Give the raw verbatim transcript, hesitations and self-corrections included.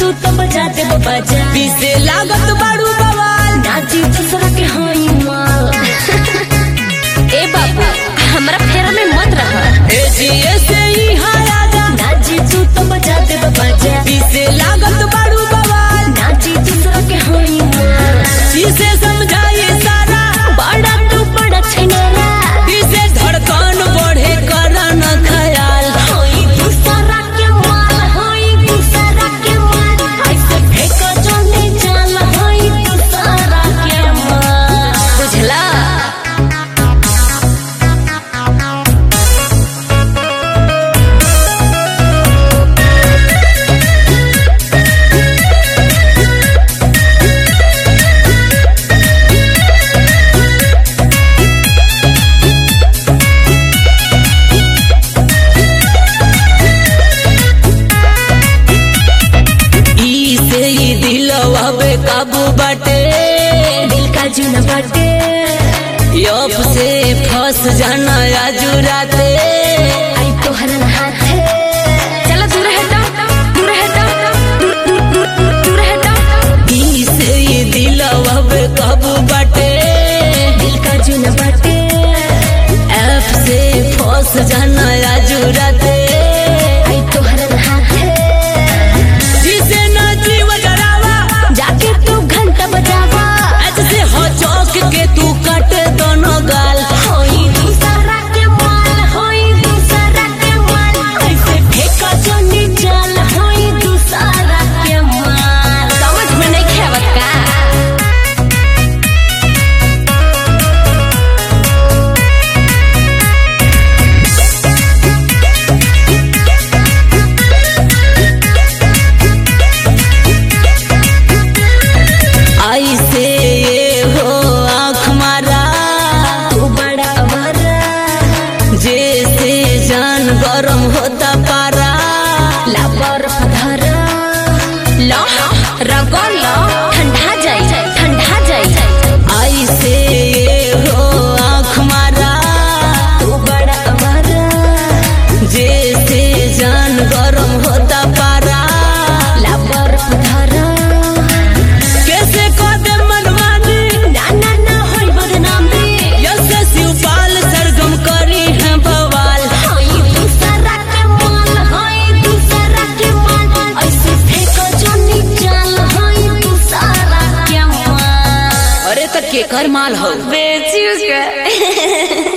तू तो बजा दे बजा पीसे लागत बाड़ू बवाल नाची दूसरा के हाई माल। ए बाबू हमरा फेरा में मत रहा ए जिए से ही हाया जा नाची तू तो बजा दे बजा पीसे लागत बाड़ू बवाल नाची दूसरा के हाई माल। जिसे समझाए सारा बड़ा तू बड़ा छिनेरा जिसे धड़कन बढ़े करा न ख्याल हाई दूसरा के माल हाई दूसरा के माल ऐसे फेंको जोने चाल हाई दूसरा के माल। बुझला काबू बाटे दिल का जुन बाटे यप से फंस जाना आजुराते आई तोहर हाथ है चलो दूर हटो दूर हटो दूर दूर दूर दूर हटो ई से ये दिलवा पे काबू बाटे दिल का जुन बाटे एफ से फंस जाना आजुराते आई तोहर हाथ है जिसे ना जीव जरावा जाके तू घंटा बजावा ऐसे हो चौक के तू काट दोनों गाल होई दूसरा के माल होई दूसरा के माल ऐसे फेंका जोनी जाल होई दूसरा के माल। समझ में नहीं खेवत का आई से ये हो आँख मारा तू बड़ा अवारा जैसे जान गरम होता पारा ला बर्फ धरा लो रगो लो ठंडा जाई ठंडा जाई आई से ये हो आँख मारा तू बड़ा अवारा जैसे जान गरम होता पारा ला बर्फ धरा कैसे कदे मनमानी ना ना ना होई बदनामी यसे शिवपाल सरगम करी है बवाल होई दूसरा के माल होई दूसरा के माल ऐसे फेंको जोनी जाल होई दूसरा के माल। अरे तक के कर माल हो बेचू के